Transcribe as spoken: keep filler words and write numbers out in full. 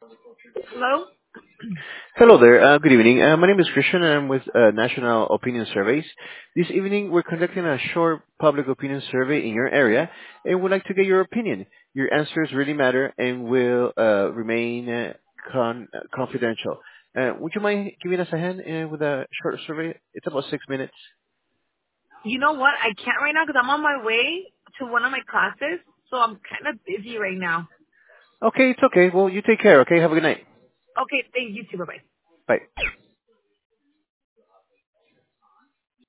Hello? Hello there. Uh, good evening. Uh, my name is Christian, and I'm with uh, National Opinion Surveys. This evening, we're conducting a short public opinion survey in your area, and would like to get your opinion. Your answers really matter and will uh, remain uh, con- uh, confidential. Uh, would you mind giving us a hand uh, with a short survey? It's about six minutes. You know what? I can't right now because I'm on my way to one of my classes, so I'm kind of busy right now. Okay, it's okay. Well, you take care. Okay, have a good night. Okay, thank you too. Bye-bye. Bye.